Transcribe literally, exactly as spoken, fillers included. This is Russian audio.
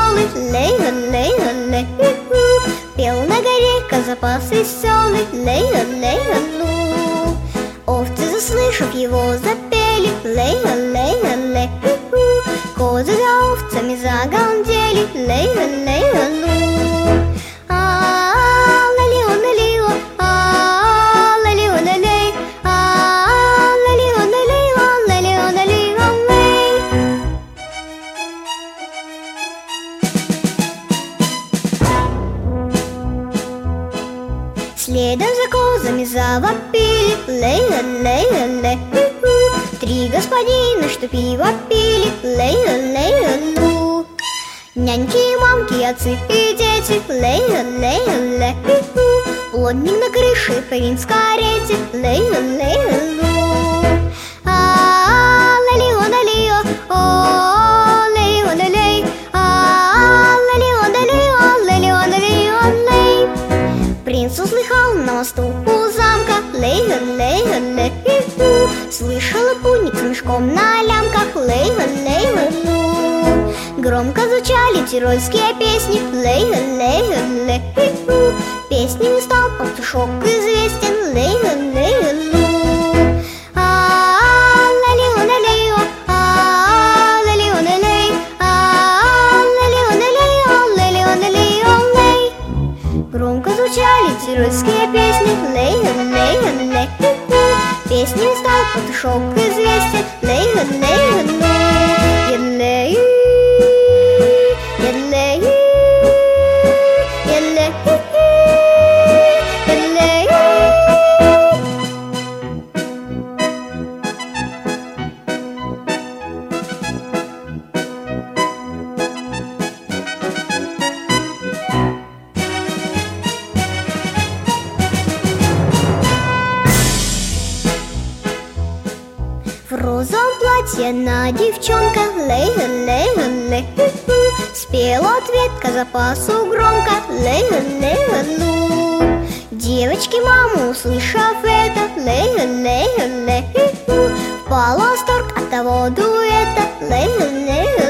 веселый, лей-лей-лей, пел на горе козапас веселый, лей-лей-лей. Овцы, заслышав его, запели, лей-лей-лей. Козы за овцами загалдели, лей-лей-лей. Следом за козами завопили, лей-лей-лей. Три господина, что пиво пили, лей-лей-лей. Няньки и мамки, отцы и дети, лей-лей-лей. Плотник на крыше, принц в карете, лей-лей-лей. Принц услыхал на мосту у замка, лей-лей-лей. Слышала путник с мешком на лямках, лей-лей-лей. Громко звучали тирольские песни, лей-лей-лей. Песней стал пастушок известен, лей-лей-лей. Громко звучали тирольские песни, лей-лей-лей. Песней стал пастушок известен, лей-лей-лей. Елей, елей, елей, елей. В розовом платье на девчонка, лей-лей-лей. Спела ответ козапасу громко, лей-лей-лей. Девочки маму, услышав это, лей-лей-лей, впала в восторг от того дуэта, лей-лей-лей.